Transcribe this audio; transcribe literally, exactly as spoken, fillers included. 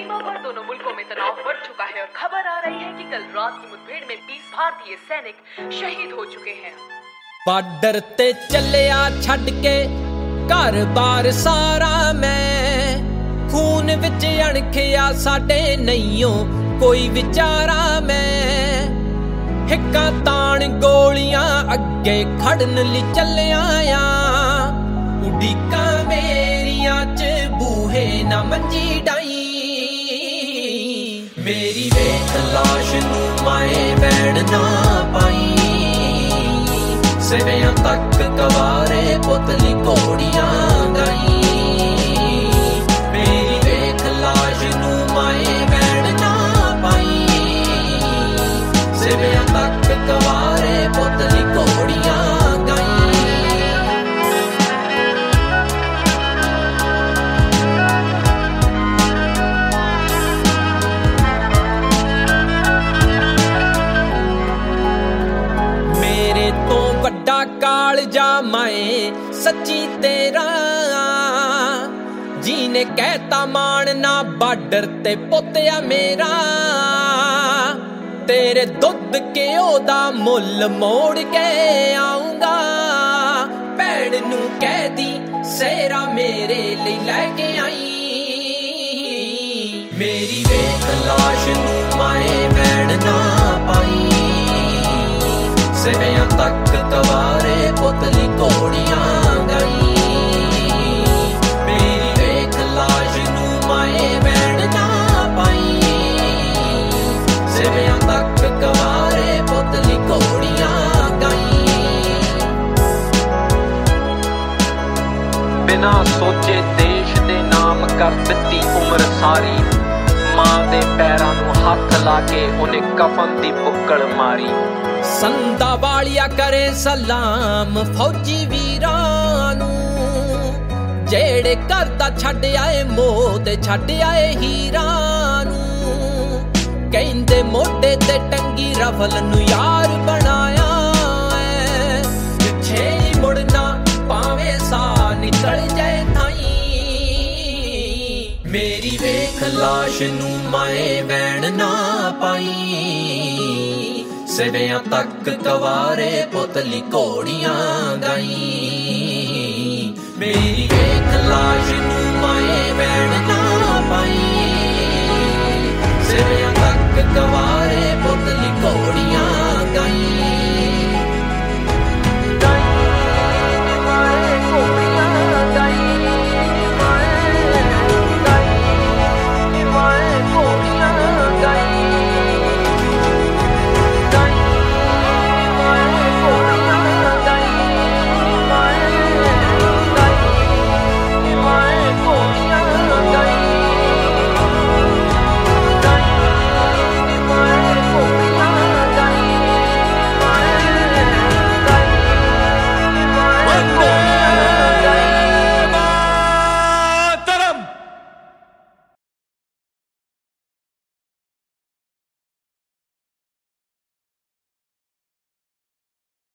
सीमा पर दोनों मुल्कों में तनाव बढ़ चुका है और खबर आ रही है कि कल रात की मुठभेड़ में बीस भारतीय सैनिक शहीद हो चुके हैं। बार्डर ते चलिया छड़ के घर बार सारा मैं, खून विच अणखिया साडे नहींओ कोई विचारा मैं। हिक्कां ताण गोलियां अगे खड़न लई चलिया आ, उड़ीकां मेरियां च बूहे ना मंजी डाई। मेरी वेख लाश नूं माए बैण ना पाई, सिवियां तक कवारे पुतली घोड़ियां गाई। मेरी वेख लाश नूं माए बैण ना पाई, सिवियां तक कवारे पुतली घोड़ियां गाई। मेरे तो वड्डा कालजा माए सच्ची तेरा, जी ने कहता मानना बार्डर ते पोतिया मेरा। तेरे दुध घ्यो दा मुल मोड़ के आऊंगा, भैन नूं कह दी सेरा मेरे लिए लैके आई। मेरी वेख लाश नूं माए बैण ना पाई, सिवियां तक कवारे पुतली घोड़ियां गाई। मेरी वेख लाश नूं माए बैण ना पाई, सिवियां तक कवारे पुतली घोड़ियां गाई। बिना सोचे देश दे नाम कर दित्ती उम्र सारी, मां दे पैरां नूं हथ ला के उन्हें कफन दी बुक्कड़ मारी। संदा वालिया करे सलाम फौजी वीरां नूं, जेड़े घर दा छड्ड आए मोह ते छड्ड आए हीरां नूं। कहंदे मोढे ते टंगी रफल नूं यार बनाया ऐ, पिछे ही मुड़ना भावें साह निकल जाए थाई। मेरी वेख लाश नूं माए बैण ना पाई, सिवियां तक कवारे पुतली घोड़ियां गाई। मेरी वेख लाश नूं माए बैण ना पाई, सिवियां तक कवारे